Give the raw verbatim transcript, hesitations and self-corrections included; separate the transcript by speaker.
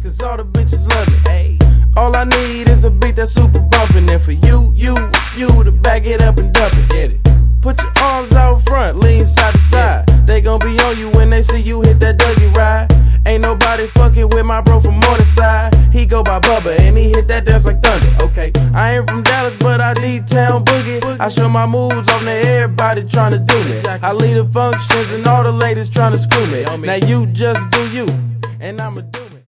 Speaker 1: cause all the bitches love it. Hey. All I need is a beat that's super bumpin', and for you, you, you to back it up and dump it. Get it. Put your arms out front, lean side to side. They gon' be on you when they see you hit that Dougie ride. Ain't nobody fucking with my bro from Morningside. He go by Bubba and he hit that dance like thunder. Okay, I ain't from Dallas, but I D-Town boogie. I show my moves on to everybody tryna do me. I lead the functions and all the ladies tryna screw me. Now you just do you, and I'ma do me.